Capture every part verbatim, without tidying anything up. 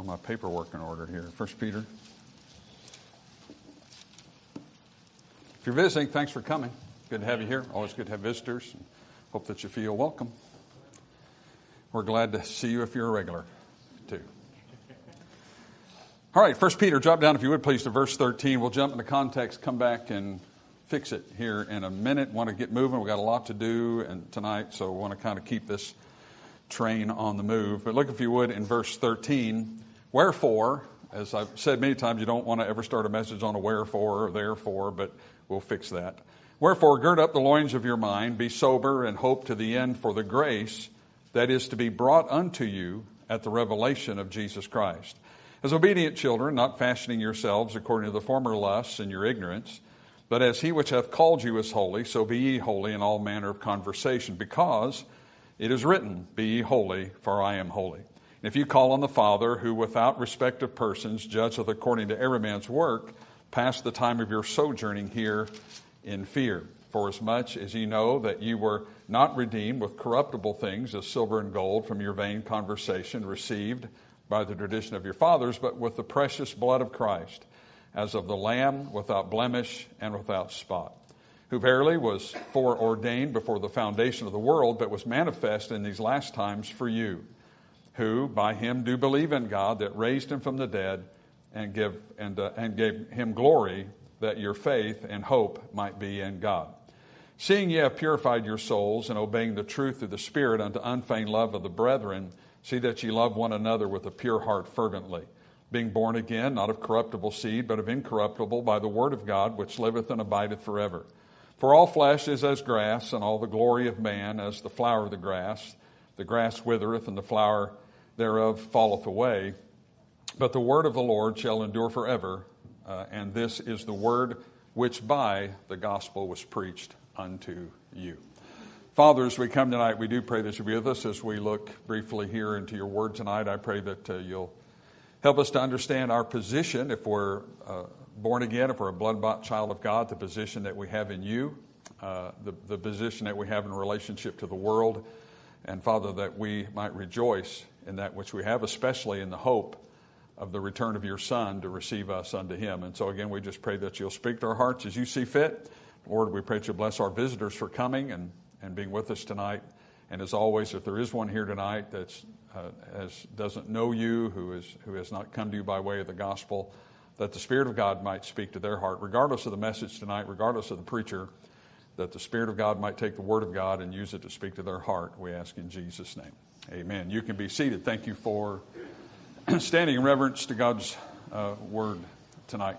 my paperwork in order here. First Peter. If you're visiting, thanks for coming. Good to have you here. Always good to have visitors. Hope that you feel welcome. We're glad to see you if you're a regular, too. All right, First Peter, drop down, if you would, please, to verse thirteen. We'll jump into context, come back and fix it here in a minute. Want to get moving. We've got a lot to do and tonight, so we want to kind of keep this train on the move. But look, if you would, in verse thirteen. Wherefore, as I've said many times, you don't want to ever start a message on a wherefore or therefore, but we'll fix that. Wherefore, gird up the loins of your mind, be sober, and hope to the end for the grace that is to be brought unto you at the revelation of Jesus Christ. As obedient children, not fashioning yourselves according to the former lusts in your ignorance, but as he which hath called you is holy, so be ye holy in all manner of conversation, because it is written, Be ye holy, for I am holy. And if you call on the Father, who without respect of persons judgeth according to every man's work, pass the time of your sojourning here in fear. Forasmuch as ye know that ye were not redeemed with corruptible things, as silver and gold, from your vain conversation received by the tradition of your fathers, but with the precious blood of Christ, as of the Lamb without blemish and without spot, who verily was foreordained before the foundation of the world, but was manifest in these last times for you, who by him do believe in God, that raised him from the dead, and give and uh, and gave him glory, that your faith and hope might be in God. Seeing ye have purified your souls, and obeying the truth through the Spirit unto unfeigned love of the brethren, see that ye love one another with a pure heart fervently, being born again, not of corruptible seed, but of incorruptible, by the word of God, which liveth and abideth forever. For all flesh is as grass, and all the glory of man as the flower of the grass. The grass withereth, and the flower thereof falleth away. But the word of the Lord shall endure forever. Uh, and this is the word which by the gospel was preached unto you. Father, as we come tonight, we do pray that you'll be with us as we look briefly here into your word tonight. I pray that uh, you'll help us to understand our position if we're uh, born again, if we're a blood-bought child of God, the position that we have in you, uh, the, the position that we have in relationship to the world. And Father, that we might rejoice in that which we have, especially in the hope of the return of your Son to receive us unto him. And so again, we just pray that you'll speak to our hearts as you see fit. Lord, we pray that you'll bless our visitors for coming and, and being with us tonight. And as always, if there is one here tonight that's uh, as doesn't know you, who is who has not come to you by way of the gospel, that the Spirit of God might speak to their heart, regardless of the message tonight, regardless of the preacher, that the Spirit of God might take the Word of God and use it to speak to their heart. We ask in Jesus' name. Amen. You can be seated. Thank you for standing in reverence to God's uh, Word tonight.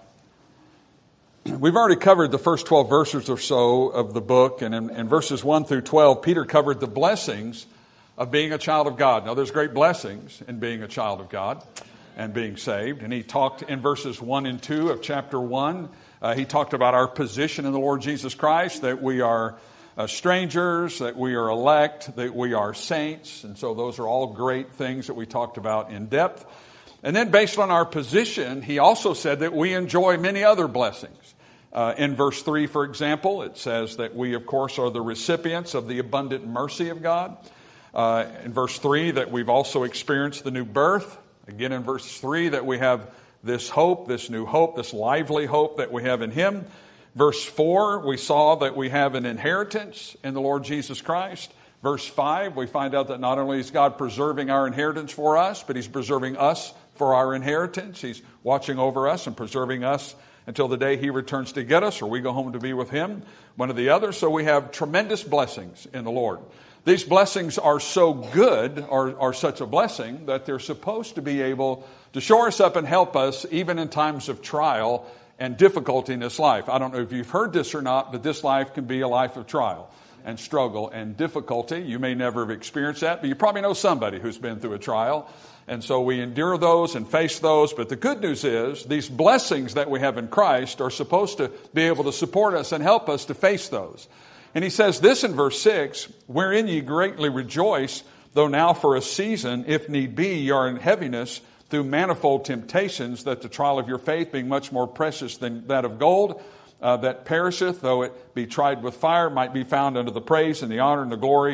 We've already covered the first twelve verses or so of the book, and in, in verses one through twelve, Peter covered the blessings of being a child of God. Now, there's great blessings in being a child of God and being saved, and he talked in verses one and two of chapter one. Uh, he talked about our position in the Lord Jesus Christ, that we are uh, strangers, that we are elect, that we are saints, and so those are all great things that we talked about in depth. And then based on our position, he also said that we enjoy many other blessings. Uh, in verse three, for example, it says that we, of course, are the recipients of the abundant mercy of God. Uh, in verse three, that we've also experienced the new birth. Again, in verse three, that we have this hope, this new hope, this lively hope that we have in him. Verse four, we saw that we have an inheritance in the Lord Jesus Christ. Verse five, we find out that not only is God preserving our inheritance for us, but he's preserving us for our inheritance. He's watching over us and preserving us until the day he returns to get us, or we go home to be with him, one or the other. So we have tremendous blessings in the Lord. These blessings are so good, or are such a blessing, that they're supposed to be able to shore us up and help us even in times of trial and difficulty in this life. I don't know if you've heard this or not, but this life can be a life of trial and struggle and difficulty. You may never have experienced that, but you probably know somebody who's been through a trial. And so we endure those and face those. But the good news is these blessings that we have in Christ are supposed to be able to support us and help us to face those. And he says this in verse six, wherein ye greatly rejoice, though now for a season, if need be, ye are in heaviness through manifold temptations, that the trial of your faith, being much more precious than that of gold, uh, that perisheth, though it be tried with fire, might be found unto the praise and the honor and the glory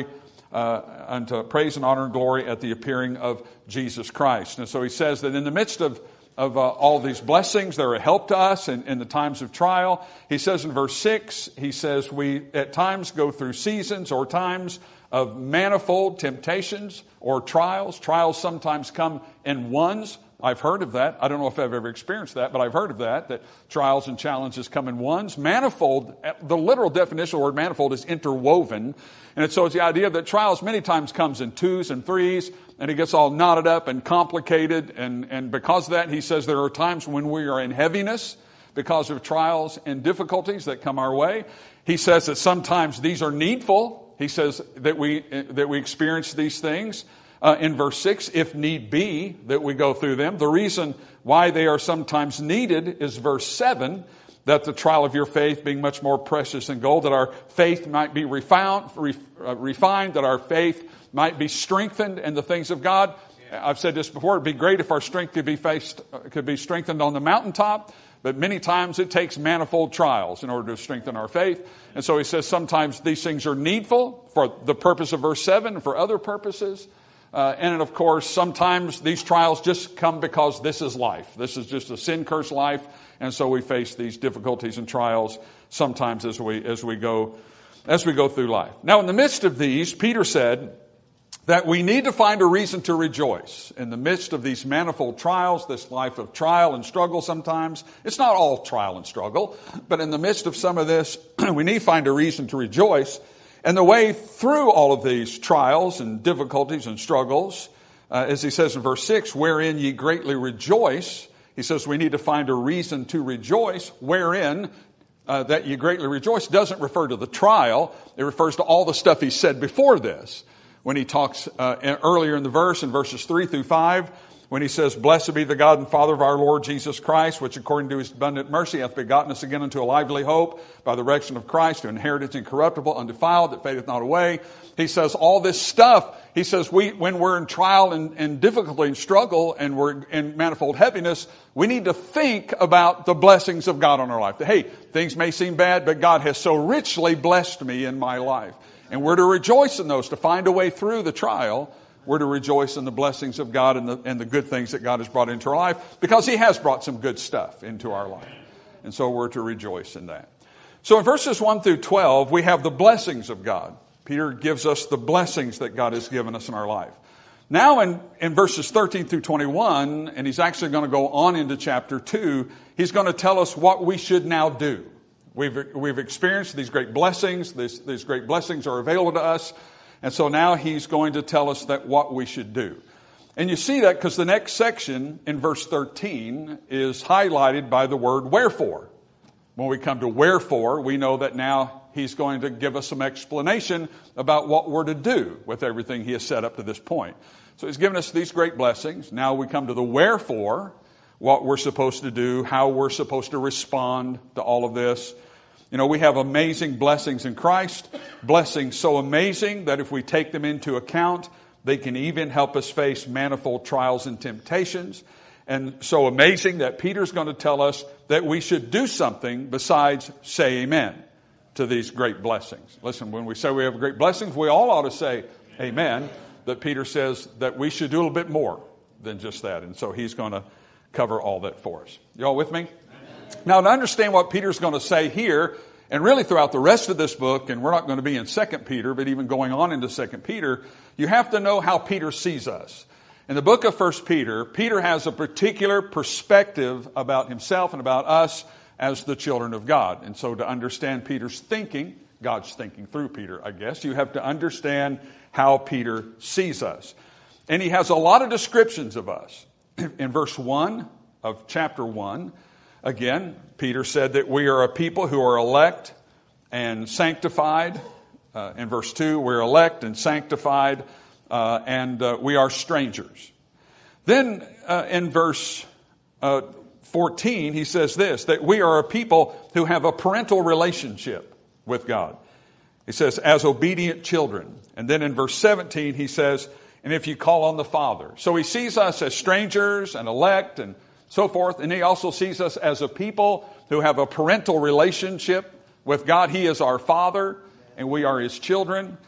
uh, unto praise and honor and glory at the appearing of Jesus Christ. And so he says that in the midst of of uh, all these blessings, they're a help to us in, in the times of trial. He says in verse six, he says, we at times go through seasons or times of manifold temptations or trials. Trials sometimes come in ones. I've heard of that. I don't know if I've ever experienced that, but I've heard of that, that trials and challenges come in ones. Manifold, the literal definition of the word manifold is interwoven. And so it's the idea that trials many times comes in twos and threes, and it gets all knotted up and complicated. And, and because of that, he says there are times when we are in heaviness because of trials and difficulties that come our way. He says that sometimes these are needful. He says that we, that we experience these things. Uh, in verse six, if need be, that we go through them. The reason why they are sometimes needed is verse seven, that the trial of your faith being much more precious than gold, that our faith might be refound, re, uh, refined, that our faith might be strengthened in the things of God. I've said this before, it'd be great if our strength could be faced, uh, could be strengthened on the mountaintop, but many times it takes manifold trials in order to strengthen our faith. And so he says sometimes these things are needful for the purpose of verse seven and for other purposes. Uh, and of course, sometimes these trials just come because this is life. This is just a sin-cursed life, and so we face these difficulties and trials sometimes as we as we go as we go through life. Now, in the midst of these, Peter said that we need to find a reason to rejoice in the midst of these manifold trials, this life of trial and struggle. Sometimes it's not all trial and struggle, but in the midst of some of this, we need to find a reason to rejoice. And the way through all of these trials and difficulties and struggles, uh, as he says in verse six, wherein ye greatly rejoice, he says we need to find a reason to rejoice, wherein uh, that ye greatly rejoice doesn't refer to the trial. It refers to all the stuff he said before this. When he talks uh, earlier in the verse, in verses three through five, when he says, blessed be the God and Father of our Lord Jesus Christ, which according to his abundant mercy hath begotten us again unto a lively hope by the resurrection of Christ, to inheritance incorruptible, undefiled, that fadeth not away. He says all this stuff. He says we, when we're in trial and, and difficulty and struggle and we're in manifold heaviness, we need to think about the blessings of God on our life. Hey, things may seem bad, but God has so richly blessed me in my life. And we're to rejoice in those, to find a way through the trial. We're to rejoice in the blessings of God and the, and the good things that God has brought into our life, because he has brought some good stuff into our life. And so we're to rejoice in that. So in verses one through twelve, we have the blessings of God. Peter gives us the blessings that God has given us in our life. Now in, in verses thirteen through twenty-one, and he's actually going to go on into chapter two, he's going to tell us what we should now do. We've, we've experienced these great blessings. These, these great blessings are available to us. And so now he's going to tell us that what we should do. And you see that because the next section in verse thirteen is highlighted by the word wherefore. When we come to wherefore, we know that now he's going to give us some explanation about what we're to do with everything he has set up to this point. So he's given us these great blessings. Now we come to the wherefore, what we're supposed to do, how we're supposed to respond to all of this. You know, we have amazing blessings in Christ, blessings so amazing that if we take them into account, they can even help us face manifold trials and temptations. And so amazing that Peter's going to tell us that we should do something besides say amen to these great blessings. Listen, when we say we have great blessings, we all ought to say amen. That Peter says that we should do a little bit more than just that. And so he's going to cover all that for us. Y'all with me? Now, to understand what Peter's going to say here, and really throughout the rest of this book, and we're not going to be in Second Peter, but even going on into Second Peter, you have to know how Peter sees us. In the book of First Peter, Peter has a particular perspective about himself and about us as the children of God. And so to understand Peter's thinking, God's thinking through Peter, I guess, you have to understand how Peter sees us. And he has a lot of descriptions of us. In verse one of chapter one, again, Peter said that we are a people who are elect and sanctified. Uh, in verse two, we're elect and sanctified, uh, and uh, we are strangers. Then uh, in verse uh, fourteen, he says this, that we are a people who have a parental relationship with God. He says, as obedient children. And then in verse seventeen, he says, and if you call on the Father. So he sees us as strangers and elect and so forth. And he also sees us as a people who have a parental relationship with God. He is our Father and we are his children.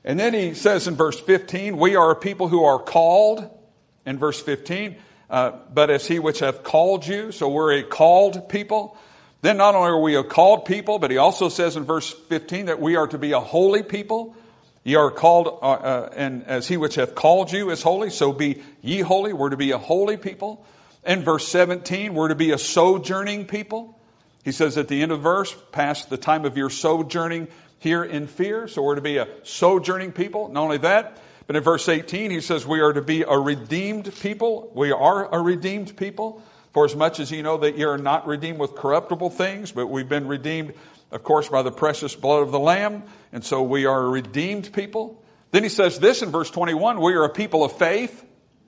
And then he says in verse fifteen, we are a people who are called, in verse fifteen, uh, but as he which hath called you, so we're a called people. Then not only are we a called people, but he also says in verse fifteen that we are to be a holy people. Ye are called, uh, uh, and as he which hath called you is holy, so be ye holy. We're to be a holy people. In verse seventeen, we're to be a sojourning people. He says at the end of the verse, past the time of your sojourning here in fear. So we're to be a sojourning people. Not only that, but in verse eighteen, he says we are to be a redeemed people. We are a redeemed people. For as much as ye know that ye are not redeemed with corruptible things, but we've been redeemed, of course, by the precious blood of the Lamb. And so we are a redeemed people. Then he says this in verse twenty-one, we are a people of faith.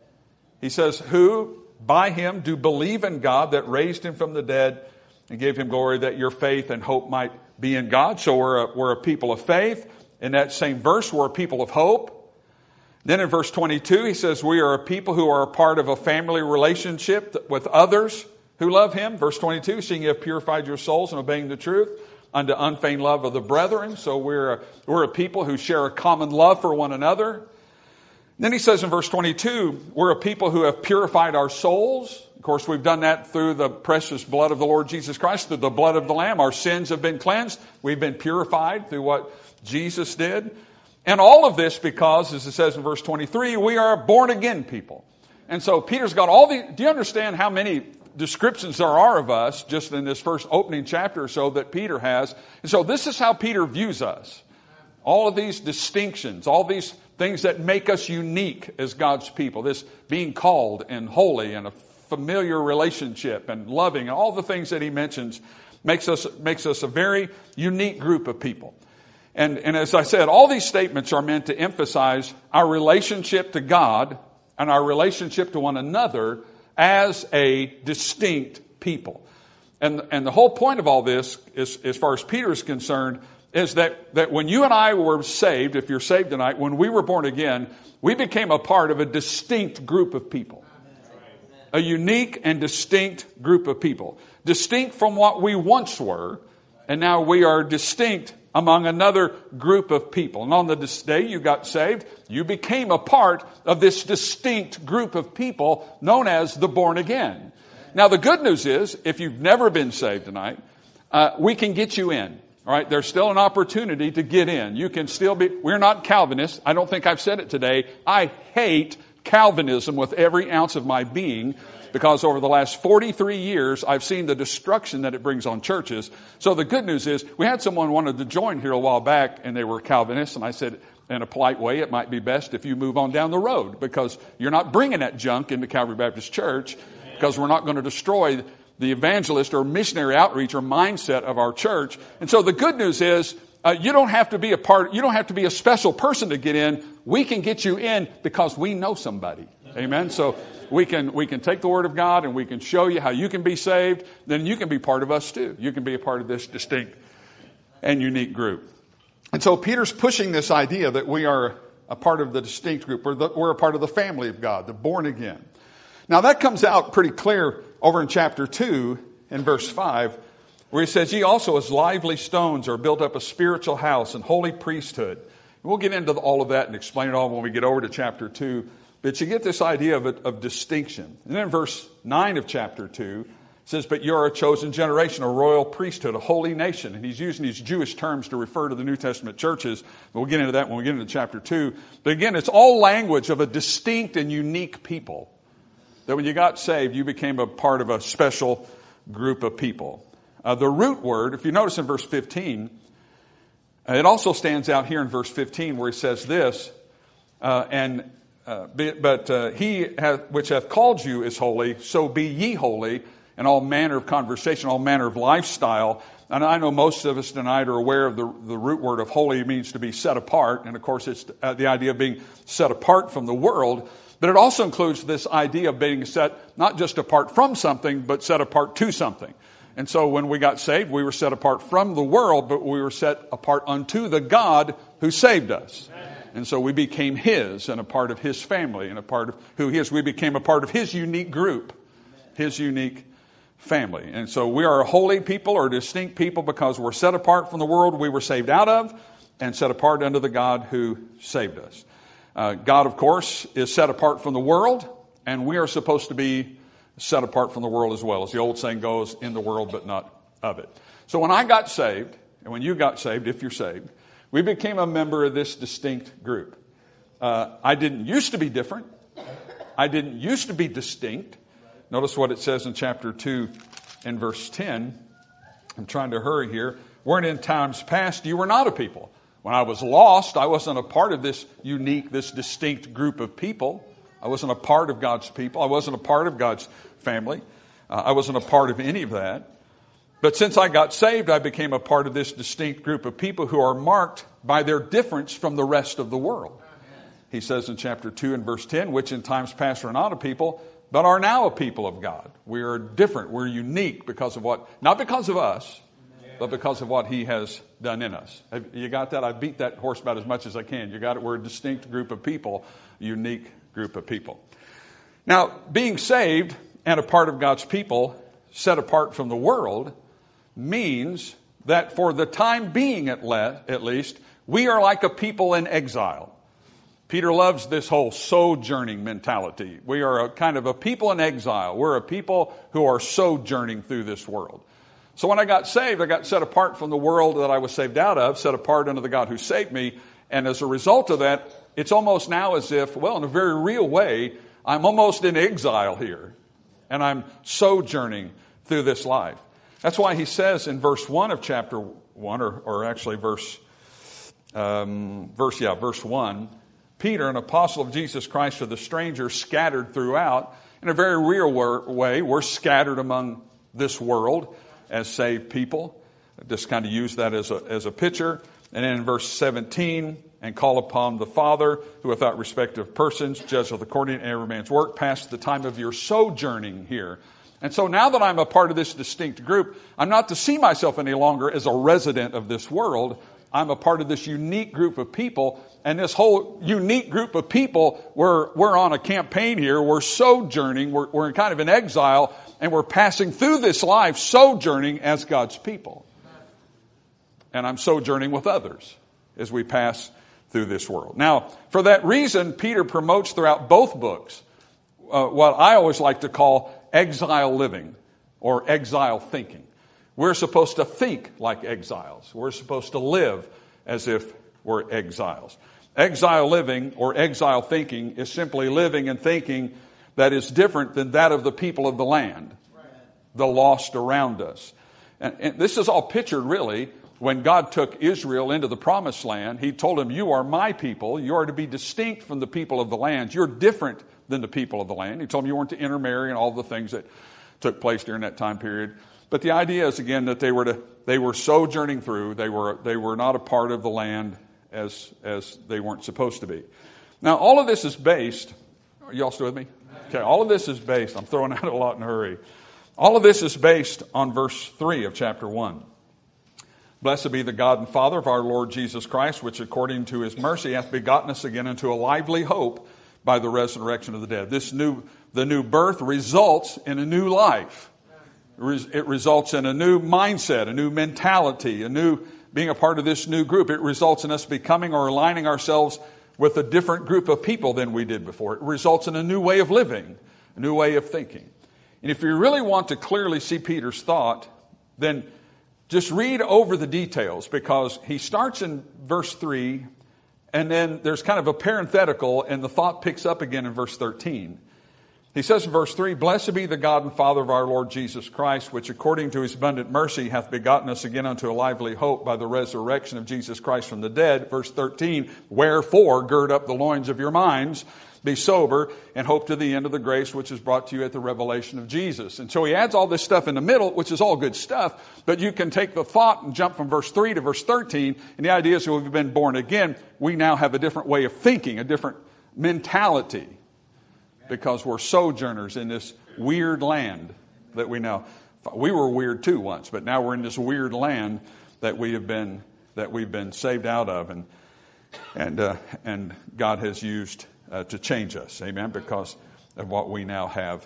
He says, who by him do believe in God that raised him from the dead and gave him glory, that your faith and hope might be in God. So we're a, we're a people of faith. In that same verse, we're a people of hope. Then in verse twenty-two, he says we are a people who are a part of a family relationship with others who love him. Verse twenty-two, seeing you have purified your souls in obeying the truth unto unfeigned love of the brethren. So we're a, we're a people who share a common love for one another. Then he says in verse twenty-two, we're a people who have purified our souls. Of course, we've done that through the precious blood of the Lord Jesus Christ, through the blood of the Lamb. Our sins have been cleansed. We've been purified through what Jesus did. And all of this because, as it says in verse twenty-three, we are born again people. And so Peter's got all the, do you understand how many descriptions there are of us just in this first opening chapter or so that Peter has? And so this is how Peter views us. All of these distinctions, all these things that make us unique as God's people, this being called and holy and a familiar relationship and loving, and all the things that he mentions makes us, makes us a very unique group of people. And, and as I said, all these statements are meant to emphasize our relationship to God and our relationship to one another as a distinct people. And, and the whole point of all this, is, as far as Peter is concerned, is that, that when you and I were saved, if you're saved tonight, when we were born again, we became a part of a distinct group of people. A unique and distinct group of people. Distinct from what we once were, and now we are distinct among another group of people. And on the day you got saved, you became a part of this distinct group of people known as the born again. Now the good news is, if you've never been saved tonight, uh, we can get you in. All right, there's still an opportunity to get in. You can still be, we're not Calvinists. I don't think I've said it today. I hate Calvinism with every ounce of my being, because over the last forty-three years, I've seen the destruction that it brings on churches. So the good news is, we had someone wanted to join here a while back, and they were Calvinists, and I said, in a polite way, it might be best if you move on down the road, because you're not bringing that junk into Calvary Baptist Church, because we're not going to destroy the evangelist or missionary outreach or mindset of our church. And so the good news is, uh, you don't have to be a part, you don't have to be a special person to get in. We can get you in because we know somebody. Amen. So we can, we can take the word of God and we can show you how you can be saved. Then you can be part of us too. You can be a part of this distinct and unique group. And so Peter's pushing this idea that we are a part of the distinct group. We're, the, we're a part of the family of God, the born again. Now that comes out pretty clear over in chapter two in verse five, where he says, ye also as lively stones are built up a spiritual house and holy priesthood. And we'll get into all of that and explain it all when we get over to chapter two. But you get this idea of, of distinction. And then in verse nine of chapter two, it says, but you're a chosen generation, a royal priesthood, a holy nation. And he's using these Jewish terms to refer to the New Testament churches. But we'll get into that when we get into chapter two. But again, it's all language of a distinct and unique people. That when you got saved, you became a part of a special group of people. Uh, the root word, if you notice in verse fifteen, uh, it also stands out here in verse fifteen where he says this, uh, and uh, be, but uh, he hath, which hath called you is holy, so be ye holy in all manner of conversation, all manner of lifestyle. And I know most of us tonight are aware of the, the root word of holy means to be set apart. And of course, it's uh, the idea of being set apart from the world. But it also includes this idea of being set not just apart from something, but set apart to something. And so when we got saved, we were set apart from the world, but we were set apart unto the God who saved us. Amen. And so we became his and a part of his family and a part of who he is. We became a part of his unique group, his unique family. And so we are a holy people or a distinct people because we're set apart from the world we were saved out of and set apart unto the God who saved us. Uh, God, of course, is set apart from the world, and we are supposed to be set apart from the world as well. As the old saying goes, in the world but not of it. So when I got saved, and when you got saved, if you're saved, we became a member of this distinct group. Uh, I didn't used to be different. I didn't used to be distinct. Notice what it says in chapter two and verse ten. I'm trying to hurry here. Weren't in times past, you were not a people. When I was lost, I wasn't a part of this unique, this distinct group of people. I wasn't a part of God's people. I wasn't a part of God's family. Uh, I wasn't a part of any of that. But since I got saved, I became a part of this distinct group of people who are marked by their difference from the rest of the world. He says in chapter two and verse ten, which in times past were not a people, but are now a people of God. We are different. We're unique because of what, not because of us, but because of what He has done in us. Have you got that? I beat that horse about as much as I can. You got it? We're a distinct group of people, a unique group of people. Now, being saved and a part of God's people, set apart from the world, means that for the time being at, le- at least, we are like a people in exile. Peter loves this whole sojourning mentality. We are a kind of a people in exile. We're a people who are sojourning through this world. So when I got saved, I got set apart from the world that I was saved out of, set apart unto the God who saved me. And as a result of that, it's almost now as if, well, in a very real way, I'm almost in exile here. And I'm sojourning through this life. That's why he says in verse one of chapter one, or, or actually verse, um, verse, yeah, verse one, Peter, an apostle of Jesus Christ to the strangers scattered throughout, in a very real way, we're scattered among this world as saved people. Just kind of use that as a, as a picture. And then in verse seventeen, and call upon the Father, who without respect of persons, judgeth according to every man's work, past the time of your sojourning here. And so now that I'm a part of this distinct group, I'm not to see myself any longer as a resident of this world. I'm a part of this unique group of people. And this whole unique group of people, we're, we're on a campaign here. We're sojourning. We're, we're kind of in exile. And we're passing through this life sojourning as God's people. And I'm sojourning with others as we pass through this world. Now, for that reason, Peter promotes throughout both books uh, what I always like to call exile living or exile thinking. We're supposed to think like exiles. We're supposed to live as if we're exiles. Exile living or exile thinking is simply living and thinking that is different than that of the people of the land, the lost around us. And, and this is all pictured really when God took Israel into the promised land. He told them, you are my people. You are to be distinct from the people of the land. You're different than the people of the land. He told them you weren't to intermarry and all the things that took place during that time period. But the idea is, again, that they were to, they were sojourning through. They were, they were not a part of the land as, as they weren't supposed to be. Now, all of this is based, are you all still with me? Okay, all of this is based, I'm throwing out a lot in a hurry. All of this is based on verse three of chapter one. Blessed be the God and Father of our Lord Jesus Christ, which according to His mercy hath begotten us again into a lively hope by the resurrection of the dead. This new, the new birth results in a new life. It results in a new mindset, a new mentality, a new being a part of this new group. It results in us becoming or aligning ourselves with a different group of people than we did before. It results in a new way of living, a new way of thinking. And if you really want to clearly see Peter's thought, then just read over the details, because he starts in verse three, and then there's kind of a parenthetical, and the thought picks up again in verse thirteen. He says in verse three, blessed be the God and Father of our Lord Jesus Christ, which according to His abundant mercy hath begotten us again unto a lively hope by the resurrection of Jesus Christ from the dead. Verse thirteen, wherefore gird up the loins of your minds, be sober, and hope to the end of the grace which is brought to you at the revelation of Jesus. And so he adds all this stuff in the middle, which is all good stuff, but you can take the thought and jump from verse three to verse thirteen, and the idea is that we've been born again. We now have a different way of thinking, a different mentality, because we're sojourners in this weird land that we now, we were weird too once, but now we're in this weird land that we have been, that we've been saved out of, and, and, uh, and God has used uh, to change us. Amen. Because of what we now have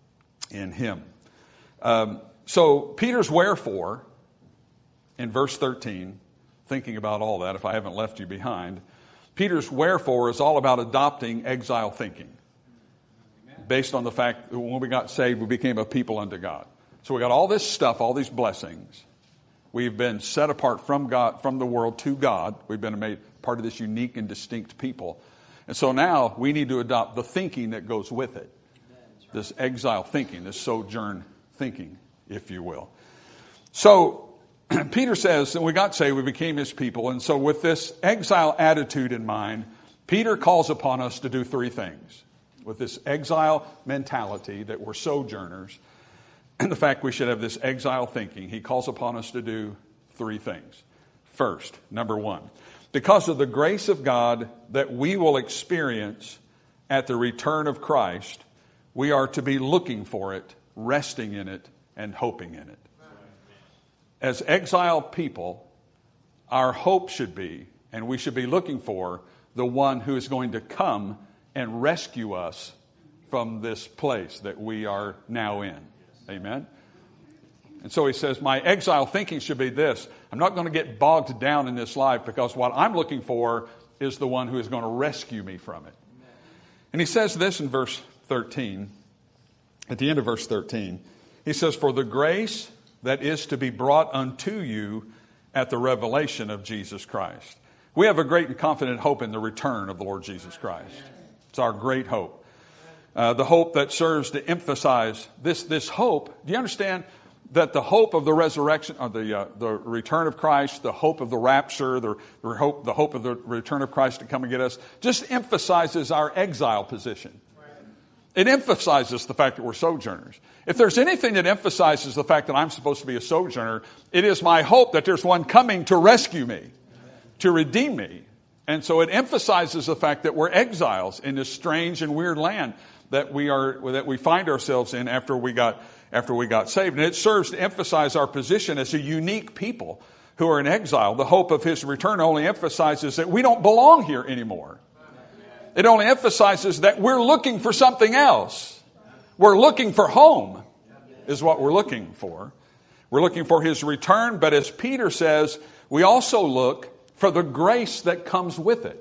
in Him. Um, so Peter's wherefore in verse thirteen thinking about all that, if I haven't left you behind. Peter's wherefore is all about adopting exile thinking, based on the fact that when we got saved, we became a people unto God. So we got all this stuff, all these blessings. We've been set apart from God, from the world to God. We've been made part of this unique and distinct people. And so now we need to adopt the thinking that goes with it. This exile thinking, this sojourn thinking, if you will. So Peter says that we got saved, we became his people. And so with this exile attitude in mind, Peter calls upon us to do three things. With this exile mentality that we're sojourners, and the fact we should have this exile thinking, he calls upon us to do three things. First, number one, because of the grace of God that we will experience at the return of Christ, we are to be looking for it, resting in it, and hoping in it. As exiled people, our hope should be, and we should be looking for, the one who is going to come and rescue us from this place that we are now in. Amen? And so he says, my exile thinking should be this. I'm not going to get bogged down in this life because what I'm looking for is the one who is going to rescue me from it. And he says this in verse thirteen, at the end of verse thirteen. He says, for the grace that is to be brought unto you at the revelation of Jesus Christ. We have a great and confident hope in the return of the Lord Jesus Christ. It's our great hope. Uh, the hope that serves to emphasize this, this hope. Do you understand that the hope of the resurrection, or the, uh, the return of Christ, the hope of the rapture, the, the, hope, the hope of the return of Christ to come and get us, just emphasizes our exile position. It emphasizes the fact that we're sojourners. If there's anything that emphasizes the fact that I'm supposed to be a sojourner, it is my hope that there's one coming to rescue me, to redeem me. And so it emphasizes the fact that we're exiles in this strange and weird land that we are, that we find ourselves in after we got, after we got saved. And it serves to emphasize our position as a unique people who are in exile. The hope of his return only emphasizes that we don't belong here anymore. It only emphasizes that we're looking for something else. We're looking for home is what we're looking for. We're looking for his return, but as Peter says, we also look for the grace that comes with it.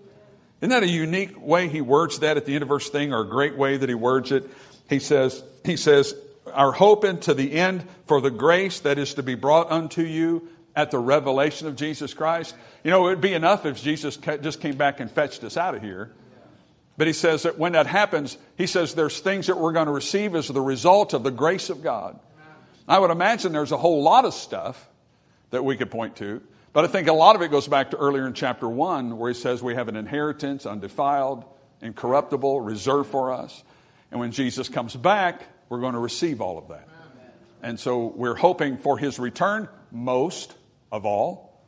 Isn't that a unique way he words that at the end of verse thing, or a great way that he words it? He says, he says, our hope unto the end for the grace that is to be brought unto you at the revelation of Jesus Christ. You know, it would be enough if Jesus just came back and fetched us out of here. But he says that when that happens, he says there's things that we're going to receive as the result of the grace of God. I would imagine there's a whole lot of stuff that we could point to. But I think a lot of it goes back to earlier in chapter one, where he says we have an inheritance, undefiled, incorruptible, reserved for us. And when Jesus comes back, we're going to receive all of that. And so we're hoping for his return most of all.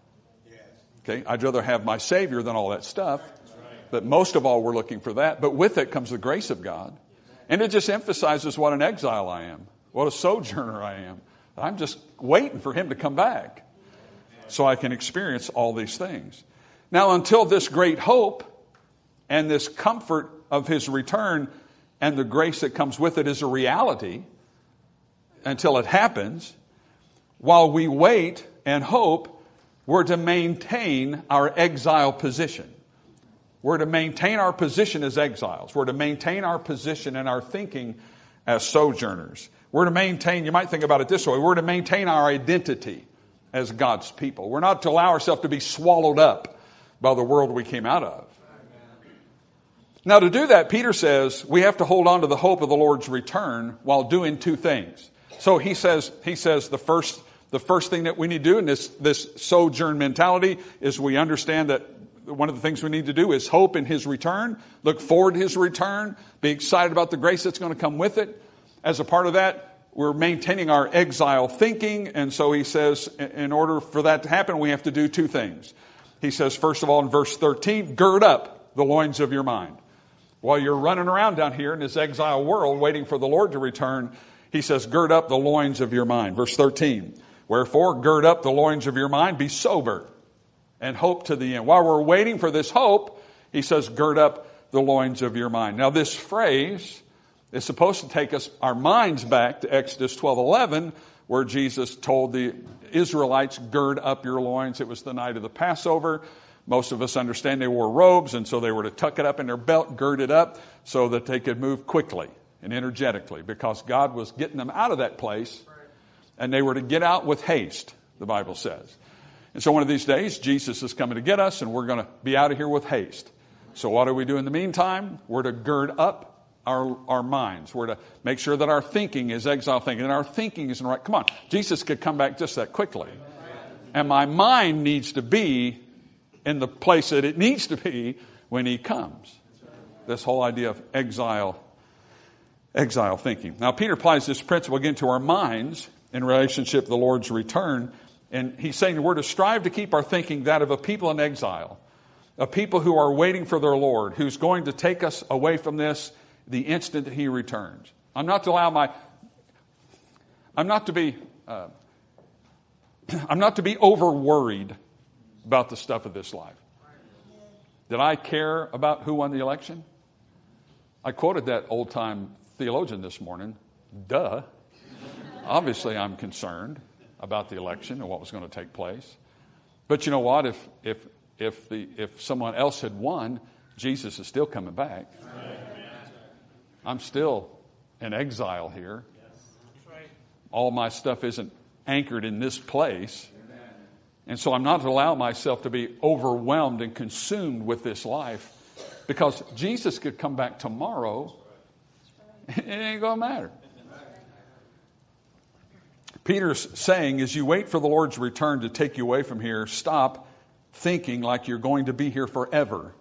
Okay, I'd rather have my Savior than all that stuff. But most of all, we're looking for that. But with it comes the grace of God. And it just emphasizes what an exile I am, what a sojourner I am. I'm just waiting for him to come back so I can experience all these things. Now, until this great hope and this comfort of his return and the grace that comes with it is a reality, until it happens, while we wait and hope, we're to maintain our exile position. We're to maintain our position as exiles. We're to maintain our position and our thinking as sojourners. We're to maintain, you might think about it this way, we're to maintain our identity as God's people. We're not to allow ourselves to be swallowed up by the world we came out of. Now, to do that, Peter says we have to hold on to the hope of the Lord's return while doing two things. So he says, he says the first, the first thing that we need to do in this, this sojourn mentality is we understand that one of the things we need to do is hope in his return, look forward to his return, be excited about the grace that's going to come with it. As a part of that, we're maintaining our exile thinking. And so he says, in order for that to happen, we have to do two things. He says, first of all, in verse thirteen, gird up the loins of your mind. While you're running around down here in this exile world waiting for the Lord to return, he says, gird up the loins of your mind. Verse thirteen, wherefore, gird up the loins of your mind, be sober, and hope to the end. While we're waiting for this hope, he says, gird up the loins of your mind. Now, this phrase It's supposed to take us, our minds back to Exodus twelve eleven, where Jesus told the Israelites, gird up your loins. It was the night of the Passover. Most of us understand they wore robes, and so they were to tuck it up in their belt, gird it up, so that they could move quickly and energetically, because God was getting them out of that place, and they were to get out with haste, the Bible says. And so one of these days, Jesus is coming to get us, and we're going to be out of here with haste. So what do we do in the meantime? We're to gird up our, our minds. We're to make sure that our thinking is exile thinking, and our thinking is in the right. Come on, Jesus could come back just that quickly. And my mind needs to be in the place that it needs to be when he comes. This whole idea of exile, exile thinking. Now, Peter applies this principle again to our minds in relationship to the Lord's return. And he's saying we're to strive to keep our thinking that of a people in exile, a people who are waiting for their Lord, who's going to take us away from this the instant that he returns. I'm not to allow my, I'm not to be, uh, I'm not to be over worried about the stuff of this life. Did I care about who won the election? I quoted that old-time theologian this morning. Duh. Obviously, I'm concerned about the election and what was going to take place. But you know what? If if if the if someone else had won, Jesus is still coming back. I'm still in exile here. All my stuff isn't anchored in this place. And so I'm not to allow myself to be overwhelmed and consumed with this life, because Jesus could come back tomorrow. It ain't going to matter. Peter's saying, as you wait for the Lord's return to take you away from here, stop thinking like you're going to be here forever.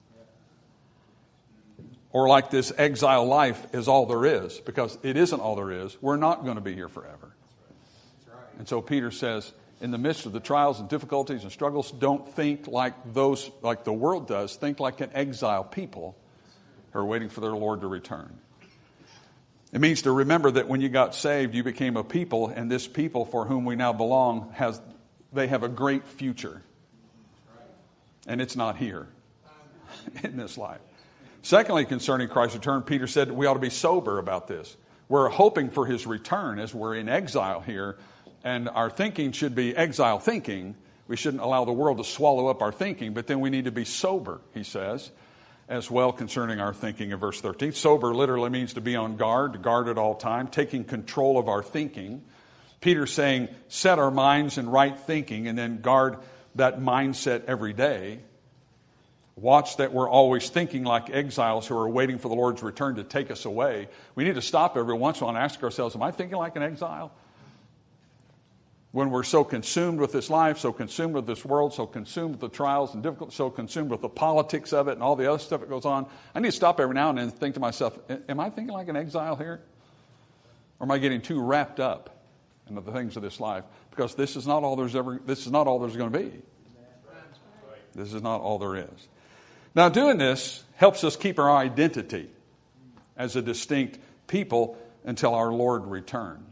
Or like this exile life is all there is, because it isn't all there is. We're not going to be here forever. And so Peter says, in the midst of the trials and difficulties and struggles, don't think like those, like the world does. Think like an exile people who are waiting for their Lord to return. It means to remember that when you got saved, you became a people, and this people for whom we now belong, has they have a great future. And it's not here in this life. Secondly, concerning Christ's return, Peter said we ought to be sober about this. We're hoping for his return as we're in exile here, and our thinking should be exile thinking. We shouldn't allow the world to swallow up our thinking, but then we need to be sober, he says, as well concerning our thinking in verse thirteen. Sober literally means to be on guard, to guard at all time, taking control of our thinking. Peter's saying set our minds in right thinking and then guard that mindset every day. Watch that we're always thinking like exiles who are waiting for the Lord's return to take us away. We need to stop every once in a while and ask ourselves, am I thinking like an exile? When we're so consumed with this life, so consumed with this world, so consumed with the trials and difficulties, so consumed with the politics of it and all the other stuff that goes on, I need to stop every now and then and think to myself, am I thinking like an exile here? Or am I getting too wrapped up into the things of this life? Because this is not all there's ever, this is not all there's going to be. This is not all there is. Now, doing this helps us keep our identity as a distinct people until our Lord returns.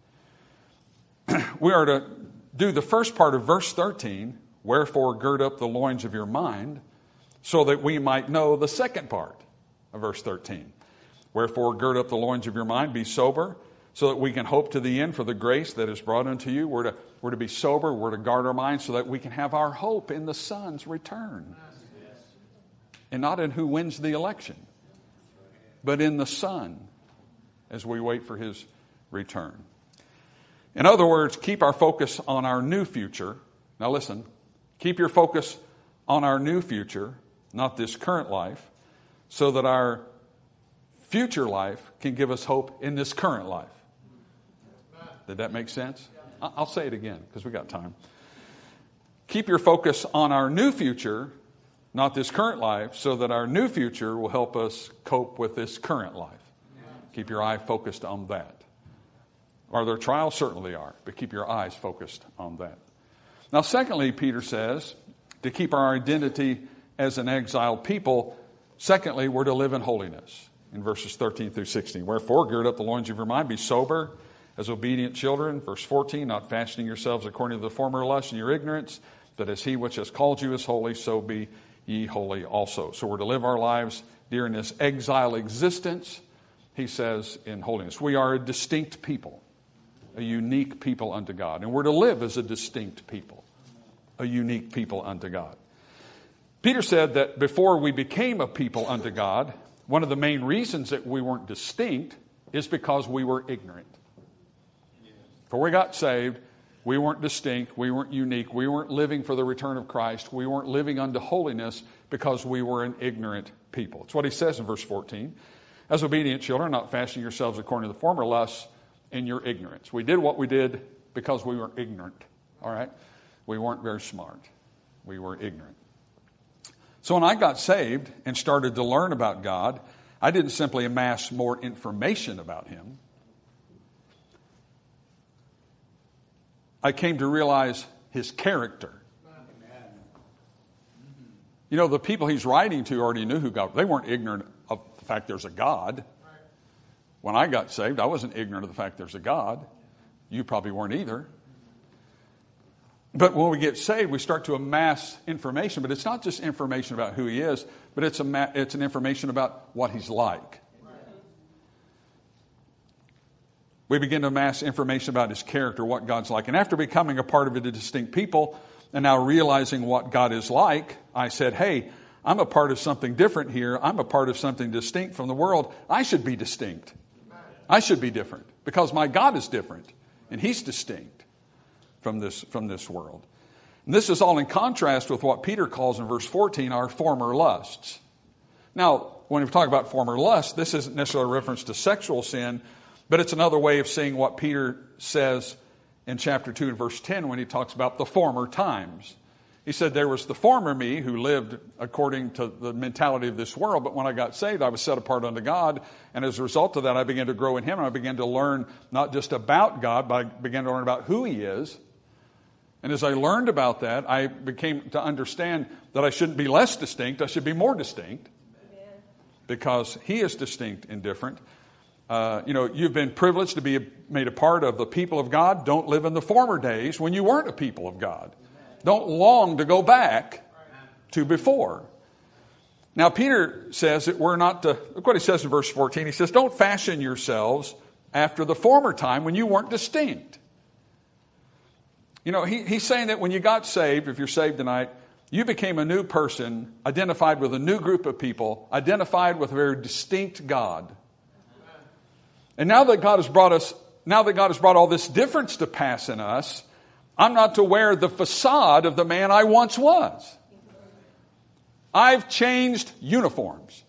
We are to do the first part of verse thirteen, wherefore gird up the loins of your mind, so that we might know the second part of verse thirteen. Wherefore gird up the loins of your mind, be sober, so that we can hope to the end for the grace that is brought unto you. We're to, we're to be sober, we're to guard our minds so that we can have our hope in the Son's return. And not in who wins the election, but in the Son as we wait for his return. In other words, keep our focus on our new future. Now listen, keep your focus on our new future, not this current life, so that our future life can give us hope in this current life. Did that make sense? I'll say it again because we got time. Keep your focus on our new future, not this current life, so that our new future will help us cope with this current life. Keep your eye focused on that. Are there trials? Certainly are, but keep your eyes focused on that. Now, secondly, Peter says, to keep our identity as an exiled people, secondly, we're to live in holiness. In verses thirteen through sixteen, wherefore gird up the loins of your mind, be sober as obedient children. Verse fourteen, not fashioning yourselves according to the former lust in your ignorance, that as he which has called you is holy, so be ye holy also. So we're to live our lives during this exile existence he says in holiness. We are a distinct people, a unique people unto God. And we're to live as a distinct people, a unique people unto God. Peter said that before we became a people unto God, one of the main reasons that we weren't distinct is because we were ignorant. Before we got saved, we weren't distinct, we weren't unique, we weren't living for the return of Christ, we weren't living unto holiness because we were an ignorant people. It's what he says in verse fourteen. As obedient children, not fashioning yourselves according to the former lusts in your ignorance. We did what we did because we were ignorant, all right? We weren't very smart. We were ignorant. So when I got saved and started to learn about God, I didn't simply amass more information about him. I came to realize his character. You know, the people he's writing to already knew who God was. They weren't ignorant of the fact there's a God. When I got saved, I wasn't ignorant of the fact there's a God. You probably weren't either. But when we get saved, we start to amass information. But it's not just information about who he is, but it's, a, it's an information about what he's like. We begin to amass information about his character, what God's like. And after becoming a part of a distinct people, and now realizing what God is like, I said, hey, I'm a part of something different here. I'm a part of something distinct from the world. I should be distinct. I should be different because my God is different and he's distinct from this, from this world. And this is all in contrast with what Peter calls in verse fourteen, our former lusts. Now, when we talk about former lusts, this isn't necessarily a reference to sexual sin, but it's another way of seeing what Peter says in chapter two and verse ten when he talks about the former times. He said, there was the former me who lived according to the mentality of this world, but when I got saved, I was set apart unto God, and as a result of that, I began to grow in him, and I began to learn not just about God, but I began to learn about who he is. And as I learned about that, I became to understand that I shouldn't be less distinct, I should be more distinct, because he is distinct and different. Uh, you know, you've been privileged to be made a part of the people of God. Don't live in the former days when you weren't a people of God. Don't long to go back to before. Now, Peter says that we're not to, look what he says in verse fourteen. He says, don't fashion yourselves after the former time when you weren't distinct. You know, he, he's saying that when you got saved, if you're saved tonight, you became a new person, identified with a new group of people, identified with a very distinct God. And now that God has brought us, now that God has brought all this difference to pass in us, I'm not to wear the facade of the man I once was. I've changed uniforms.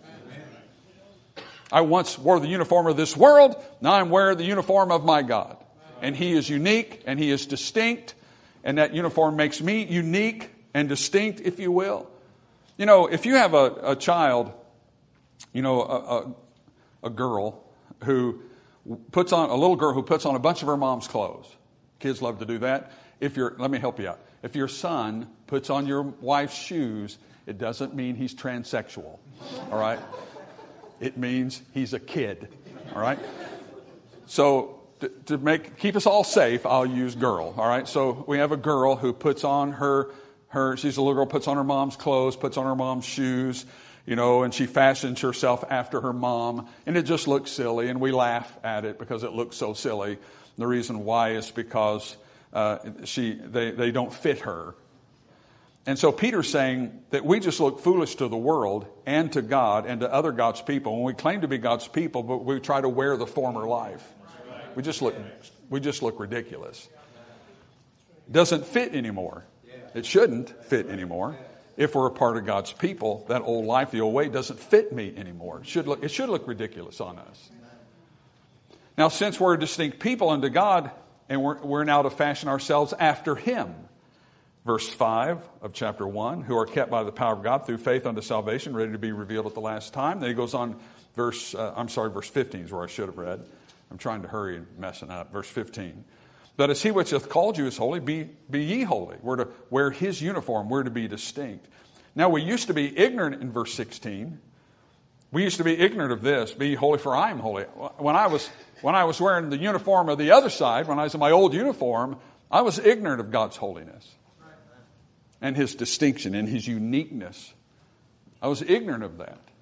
I once wore the uniform of this world. Now I'm wearing the uniform of my God. And he is unique and he is distinct. And that uniform makes me unique and distinct, if you will. You know, if you have a, a child, you know, a, a, a girl who puts on, a little girl who puts on a bunch of her mom's clothes. Kids love to do that. If you're, let me help you out. If your son puts on your wife's shoes, it doesn't mean he's transsexual. All right? It means he's a kid. All right? So to, to make keep us all safe, I'll use girl. All right? So we have a girl who puts on her her. She's a little girl, puts on her mom's clothes, puts on her mom's shoes. You know, and she fashions herself after her mom, and it just looks silly, and we laugh at it because it looks so silly. The reason why is because uh, she they, they don't fit her. And so Peter's saying that we just look foolish to the world and to God and to other God's people when we claim to be God's people, but we try to wear the former life. We just look we just look ridiculous. It doesn't fit anymore. It shouldn't fit anymore. If we're a part of God's people, that old life, the old way, doesn't fit me anymore. It should look, it should look ridiculous on us. Now, since we're a distinct people unto God, and we're, we're now to fashion ourselves after him. Verse five of chapter one, who are kept by the power of God through faith unto salvation, ready to be revealed at the last time. Then he goes on, verse, uh, I'm sorry, verse fifteen is where I should have read. I'm trying to hurry and messing up. Verse fifteen. But as he which hath called you is holy, be, be ye holy. We're to wear his uniform. We're to be distinct. Now, we used to be ignorant in verse sixteen. We used to be ignorant of this. Be ye holy, for I am holy. When I was when I was wearing the uniform of the other side, when I was in my old uniform, I was ignorant of God's holiness and his distinction and his uniqueness. I was ignorant of that.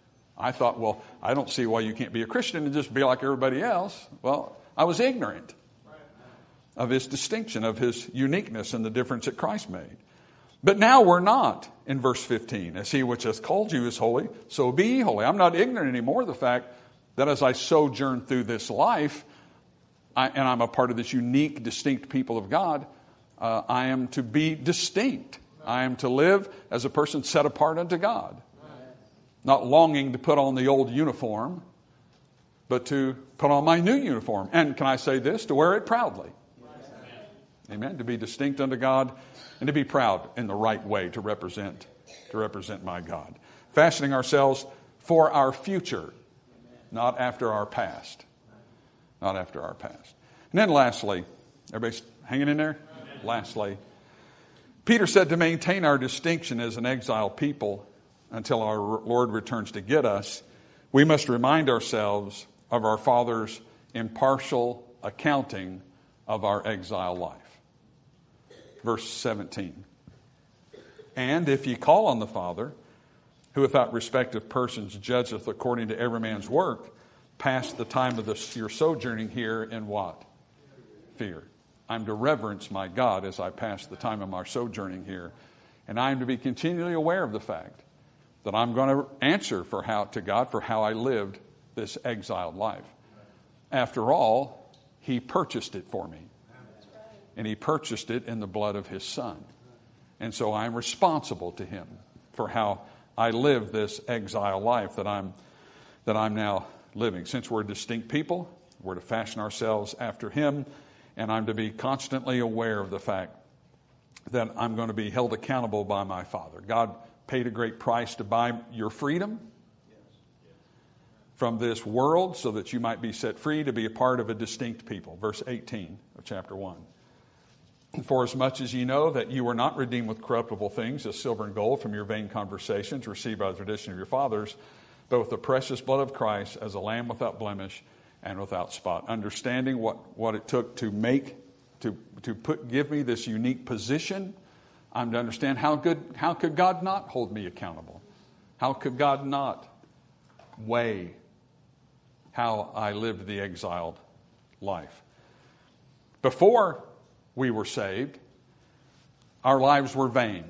I thought, well, I don't see why you can't be a Christian and just be like everybody else. Well, I was ignorant of his distinction, of his uniqueness and the difference that Christ made. But now we're not, in verse fifteen. As he which has called you is holy, so be ye holy. I'm not ignorant anymore of the fact that as I sojourn through this life, I, and I'm a part of this unique, distinct people of God, uh, I am to be distinct. I am to live as a person set apart unto God. Not longing to put on the old uniform, but to put on my new uniform. And can I say this? To wear it proudly. Amen. To be distinct unto God and to be proud in the right way to represent, to represent my God. Fashioning ourselves for our future, not after our past. Not after our past. And then lastly, everybody's hanging in there? Amen. Lastly, Peter said to maintain our distinction as an exiled people until our Lord returns to get us, we must remind ourselves of our Father's impartial accounting of our exile life. Verse seventeen. And if ye call on the Father, who without respect of persons judgeth according to every man's work, pass the time of the, your sojourning here in what? Fear. I'm to reverence my God as I pass the time of my sojourning here. And I'm to be continually aware of the fact that I'm going to answer for how to God for how I lived this exiled life. After all, he purchased it for me. And he purchased it in the blood of his Son. And so I'm responsible to him for how I live this exile life that I'm that I'm now living. Since we're a distinct people, we're to fashion ourselves after him, and I'm to be constantly aware of the fact that I'm going to be held accountable by my Father. God paid a great price to buy your freedom from this world so that you might be set free to be a part of a distinct people. Verse eighteen of chapter one. For as much as ye know that you were not redeemed with corruptible things, as silver and gold from your vain conversations received by the tradition of your fathers, but with the precious blood of Christ as a lamb without blemish and without spot. Understanding what, what it took to make, to, to put, give me this unique position, I'm to understand how good, how could God not hold me accountable? How could God not weigh how I lived the exiled life? Before we were saved, our lives were vain.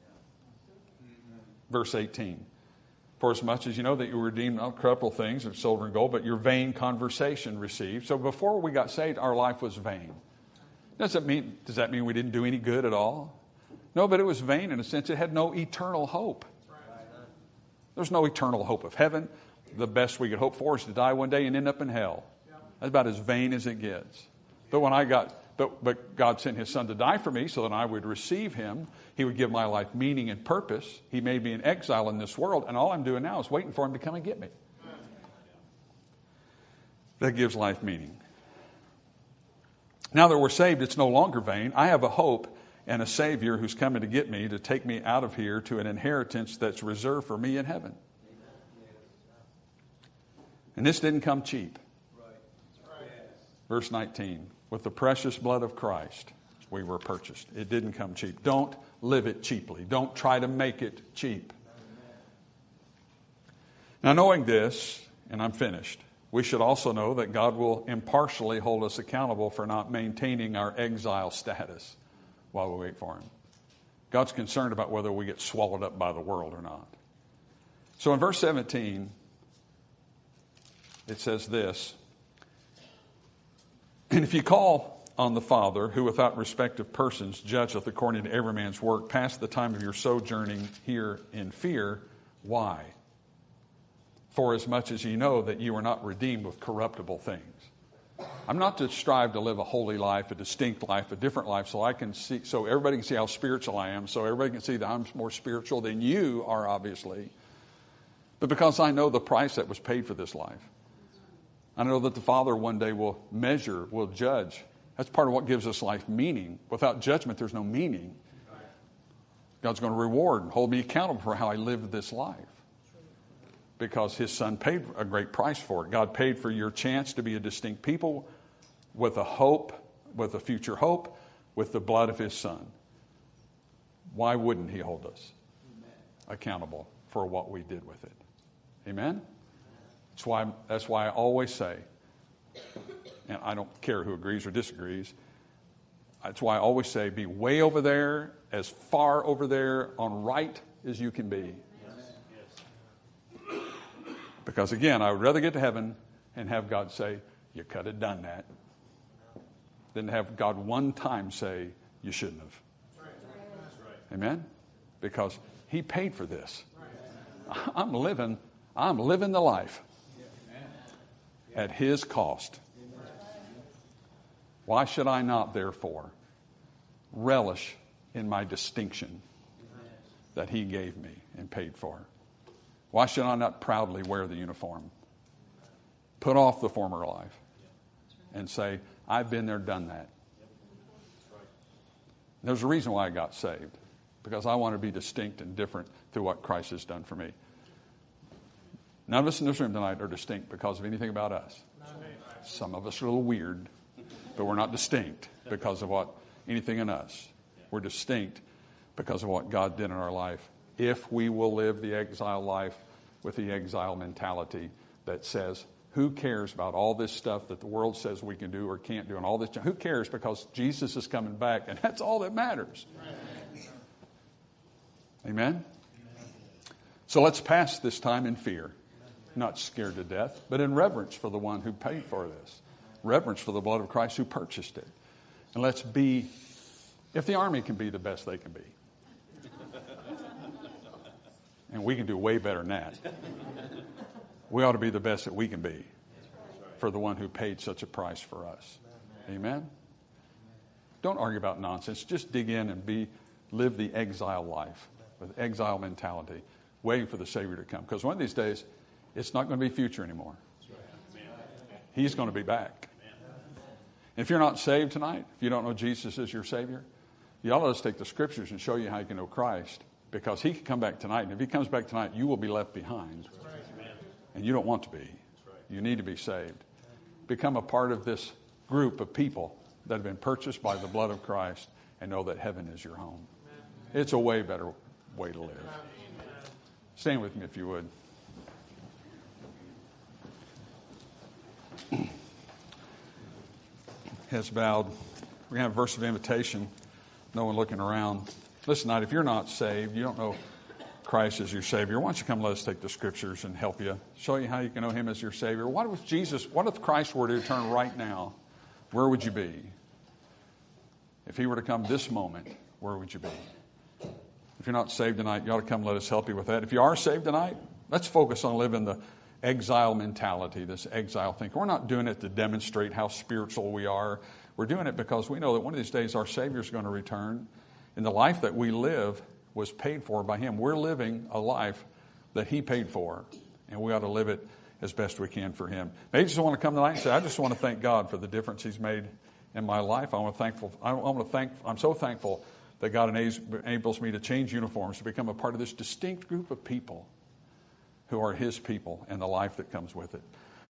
Verse eighteen. For as much as you know that you were redeemed not corruptible things of silver and gold, but your vain conversation received. So before we got saved, our life was vain. Does that mean, does that mean we didn't do any good at all? No, but it was vain in a sense. It had no eternal hope. There's no eternal hope of heaven. The best we could hope for is to die one day and end up in hell. That's about as vain as it gets. But when I got, but, but God sent his Son to die for me so that I would receive him. He would give my life meaning and purpose. He made me an exile in this world, and all I'm doing now is waiting for him to come and get me. That gives life meaning. Now that we're saved, it's no longer vain. I have a hope and a Savior who's coming to get me, to take me out of here to an inheritance that's reserved for me in heaven. And this didn't come cheap. Verse nineteen, with the precious blood of Christ, we were purchased. It didn't come cheap. Don't live it cheaply. Don't try to make it cheap. Now, knowing this, and I'm finished, we should also know that God will impartially hold us accountable for not maintaining our exile status while we wait for him. God's concerned about whether we get swallowed up by the world or not. So in verse seventeen, it says this, and if you call on the Father, who without respect of persons judgeth according to every man's work, pass the time of your sojourning here in fear. Why? For as much as ye know that you are not redeemed with corruptible things. I'm not to strive to live a holy life, a distinct life, a different life, so I can see, so everybody can see how spiritual I am, so everybody can see that I'm more spiritual than you are, obviously. But because I know the price that was paid for this life. I know that the Father one day will measure, will judge. That's part of what gives us life meaning. Without judgment, there's no meaning. God's going to reward and hold me accountable for how I lived this life. Because his Son paid a great price for it. God paid for your chance to be a distinct people with a hope, with a future hope, with the blood of his Son. Why wouldn't he hold us accountable for what we did with it? Amen? That's why, that's why I always say, and I don't care who agrees or disagrees, that's why I always say be way over there, as far over there on right as you can be. Because again, I would rather get to heaven and have God say, you could have done that, than to have God one time say, you shouldn't have. Amen? Because he paid for this. I'm living, I'm living the life at his cost. Why should I not, therefore, relish in my distinction that he gave me and paid for? Why should I not proudly wear the uniform? Put off the former life and say, I've been there, done that. There's a reason why I got saved. Because I want to be distinct and different through what Christ has done for me. None of us in this room tonight are distinct because of anything about us. Some of us are a little weird, but we're not distinct because of what anything in us. We're distinct because of what God did in our life. If we will live the exile life with the exile mentality that says, who cares about all this stuff that the world says we can do or can't do and all this? Who cares, because Jesus is coming back and that's all that matters. Amen? So let's pass this time in fear, not scared to death, but in reverence for the one who paid for this. Reverence for the blood of Christ who purchased it. And let's be, if the army can be the best they can be, and we can do way better than that, we ought to be the best that we can be for the one who paid such a price for us. Amen? Don't argue about nonsense. Just dig in and be live the exile life with exile mentality, waiting for the Savior to come. Because one of these days, it's not going to be future anymore. He's going to be back. If you're not saved tonight, if you don't know Jesus as your Savior, you ought to just take the Scriptures and show you how you can know Christ. Because he can come back tonight. And if he comes back tonight, you will be left behind. And you don't want to be. You need to be saved. Become a part of this group of people that have been purchased by the blood of Christ and know that heaven is your home. It's a way better way to live. Stand with me if you would. Heads bowed. We're going to have a verse of invitation. No one looking around. Listen, tonight, if you're not saved, you don't know Christ as your Savior, why don't you come let us take the Scriptures and help you, show you how you can know him as your Savior. What if Jesus, what if Christ were to return right now? Where would you be? If he were to come this moment, where would you be? If you're not saved tonight, you ought to come let us help you with that. If you are saved tonight, let's focus on living the exile mentality, this exile thinking. We're not doing it to demonstrate how spiritual we are. We're doing it because we know that one of these days our Savior is going to return. And the life that we live was paid for by him. We're living a life that he paid for. And we ought to live it as best we can for him. Maybe you just want to come tonight and say, I just want to thank God for the difference he's made in my life. I want to thankful. I want to thank. I'm so thankful that God enables me to change uniforms to become a part of this distinct group of people who are his people and the life that comes with it.